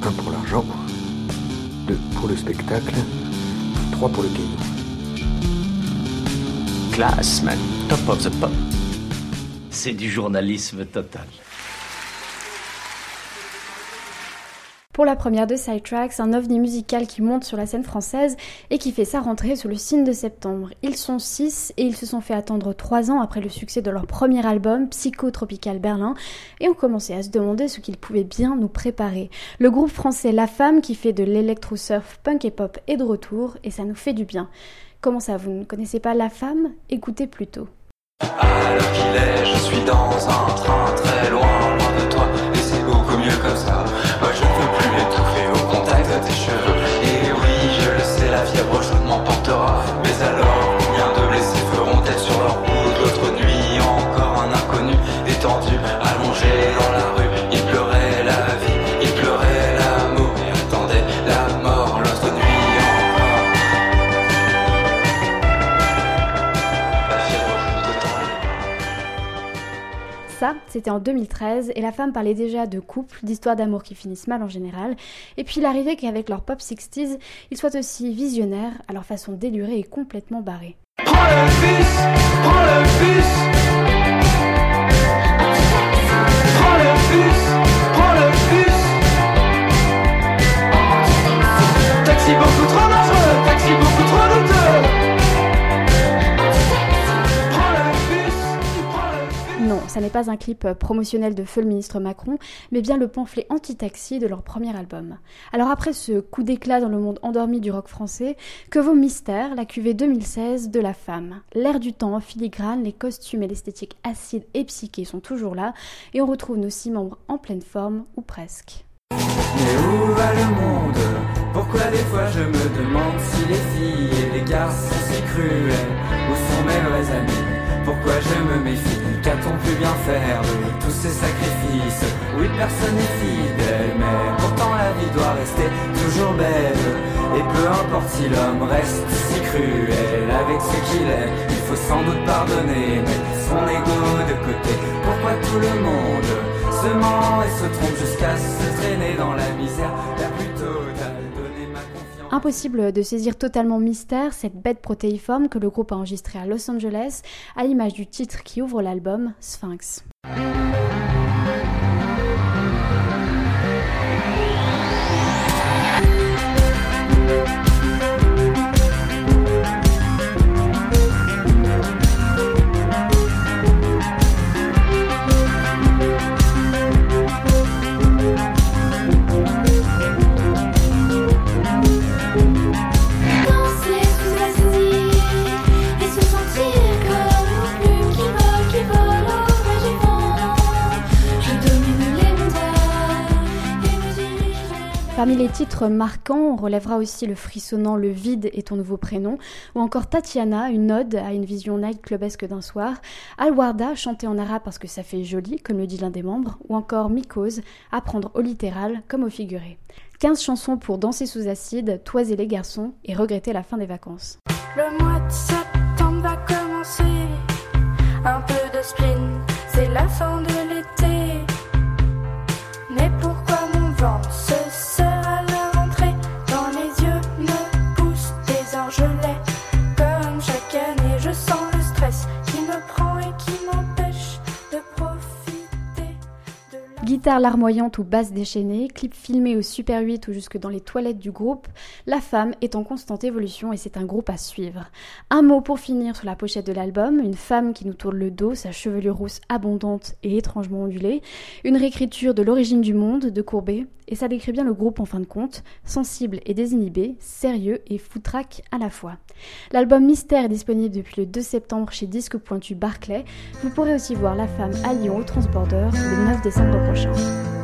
1 pour l'argent, 2 pour le spectacle, 3 pour le caillou. Classe, man. Top of the pop. C'est du journalisme total. Pour la première de Sidetracks, un ovni musical qui monte sur la scène française et qui fait sa rentrée sous le signe de septembre. Ils sont 6 et ils se sont fait attendre 3 ans après le succès de leur premier album, Psychotropical Berlin, et ont commencé à se demander ce qu'ils pouvaient bien nous préparer. Le groupe français La Femme, qui fait de l'électro-surf, punk et pop, est de retour et ça nous fait du bien. Comment ça, vous ne connaissez pas La Femme ? Écoutez plutôt. À l'heure qu'il est, je suis dans un train très loin de toi, et c'est beaucoup mieux comme ça. Moi je ne veux plus m'étouffer au contact de tes cheveux. Et oui, je le sais, la fièvre chaude m'emportera. Mais alors, combien de blessés feront tête sur leur route? L'autre nuit, encore un inconnu étendu, allongé dans la rue. Il pleurait la vie, il pleurait l'amour, et attendait la mort. L'autre nuit encore. La fièvre chaude de temps. Ça, c'était en 2013, et La Femme parlait déjà de couples, d'histoires d'amour qui finissent mal en général, et puis il arrivait qu'avec leur pop 60s, ils soient aussi visionnaires, à leur façon délurée et complètement barrée. Prends le bus, prends le bus. Prends le bus, prends le bus. Taxi beaucoup trop dangereux, taxi beaucoup trop douteux. Prends le bus, prends le bus. Non, ça n'est pas un clip promotionnel de feu le ministre Macron, mais bien le pamphlet anti-taxi de leur premier album. Alors après ce coup d'éclat dans le monde endormi du rock français, que vaut Mystère, la cuvée 2016 de La Femme. L'air du temps en filigrane, les costumes et l'esthétique acide et psyché sont toujours là, et on retrouve nos 6 membres en pleine forme, ou presque. Mais où va le monde? Pourquoi des fois je me demande si les filles et les garçons sont si cruels? Où sont mes vrais amis? Pourquoi je me méfie? Qu'a-t-on pu bien faire de tous ces sacrifices? Oui, personne n'est fidèle, mais pourtant la vie doit rester toujours belle. Et peu importe si l'homme reste si cruel avec ce qu'il est, il faut sans doute pardonner, mettre son ego de côté. Pourquoi tout le monde se ment et se trompe jusqu'à se traîner dans la misère la plus totale? Donner ma confiance. Impossible de saisir totalement Mystère, cette bête protéiforme que le groupe a enregistrée à Los Angeles, à l'image du titre qui ouvre l'album, Sphinx. Parmi les titres marquants, on relèvera aussi le frissonnant Le Vide est ton nouveau prénom, ou encore Tatiana, une ode à une vision nightclubesque d'un soir, Al-Warda, chanté en arabe parce que ça fait joli, comme le dit l'un des membres, ou encore Mycose, à prendre au littéral comme au figuré. 15 chansons pour danser sous acide, toiser les garçons et regretter la fin des vacances. Le mois de septembre va commencer, un peu de spleen, c'est la fin de l'été. Mais pourquoi mon ventre se serre à la rentrée? Dans les yeux me poussent des orgelets. Comme chaque année je sens le stress qui me prend et qui m'empêche de profiter de la... Guitare larmoyante ou basse déchaînée, clip filmé au Super 8 ou jusque dans les toilettes du groupe, La Femme est en constante évolution et c'est un groupe à suivre. Un mot pour finir sur la pochette de l'album, une femme qui nous tourne le dos, sa chevelure rousse abondante et étrangement ondulée, une réécriture de L'origine du monde de Courbet, et ça décrit bien le groupe en fin de compte, sensible et désinhibé, sérieux et foutraque à la fois. L'album Mystère est disponible depuis le 2 septembre chez Disque Pointu Barclay. Vous pourrez aussi voir La Femme à Lyon au Transborder le 9 décembre prochain.